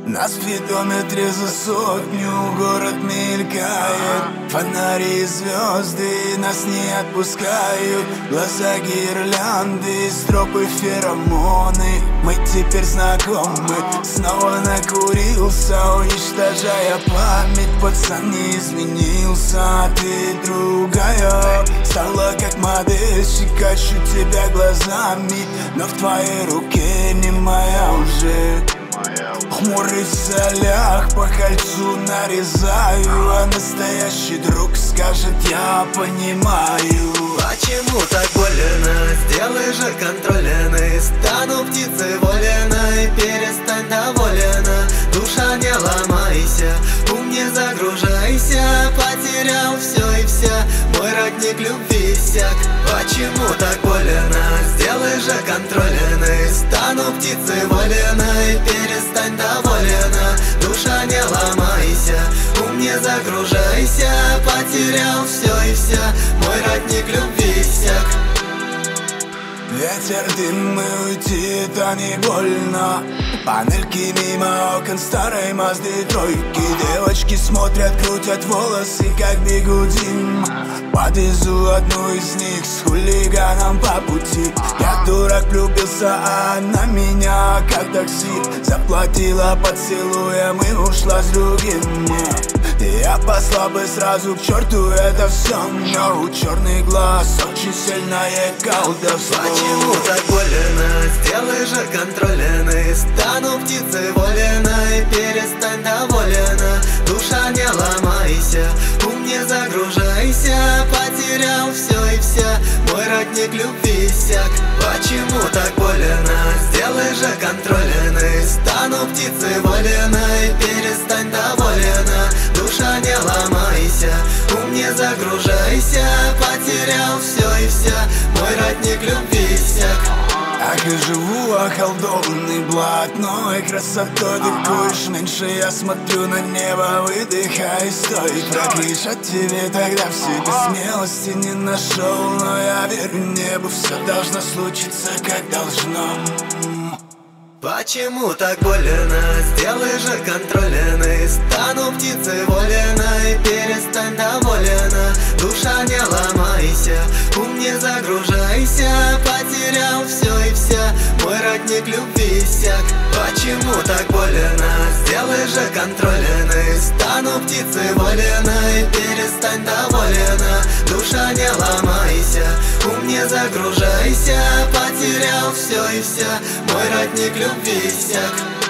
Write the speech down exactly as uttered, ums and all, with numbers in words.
На спидометре за сотню город мелькает. Фонари и звезды нас не отпускают. Глаза гирлянды, стропы феромоны. Мы теперь знакомы. Снова накурился, уничтожая память. Пацан не изменился, а ты другая. Стала как модельщик, ищу тебя глазами, но в твоей руке не моя уже. Хмурый в солях, по кольцу нарезаю, а настоящий друг скажет: я понимаю. Почему так больно? Сделай же контрольный. Стану птицей вольной, перестань доволена. Душа, не ломайся, ум не загружайся. Потерял все и вся, мой родник любви иссяк. Почему так больно? Сделай же контрольный. Стану птицей вольной, перестань доволена. Душа, не ломайся, ум не загружайся. Потерял все и вся, мой родник любви иссяк. Ветер, дым, мы уйти, это не больно. Панельки мимо окон старой Мазды тройки. Девочки смотрят, крутят волосы, как бигудим. Подвезу одну из них с хулиганом по пути. Я дурак влюбился, а она меня как такси. Заплатила поцелуем и ушла с другим. Я послал бы сразу к черту это все, но у черный глаз очень сильное колдовство. Почему так больно? Сделай же контрольный. Стану птицей вольной, перестань доволена. Душа, не ломайся, ум не загружайся. Потерял все и вся, мой родник любви иссяк. Почему так больно? Сделай же контрольный. Стану птицей вольной, перестань доволена. Душа, не ломайся, ум не загружайся. Потерял все и вся, мой родник любви иссяк. Так и живу, околдованный блатной красотой. Дыкуешь меньше, я смотрю на небо, выдыхай, стой. Прокричать тебе тогда в себе смелости не нашел, но я верю небу, все должно случиться как должно. Почему так больно? Сделай же контрольный. Стану птицей вольной, перестань доволена. Душа, не ломайся, ум не загружайся. Потерял все и вся, мой родник любви иссяк. Почему так больно? Сделай же контрольный. Стану птицей вольной, перестань доволена. Душа, не ломайся, ум не загружайся. Потерял все и вся, мой родник любви иссяк.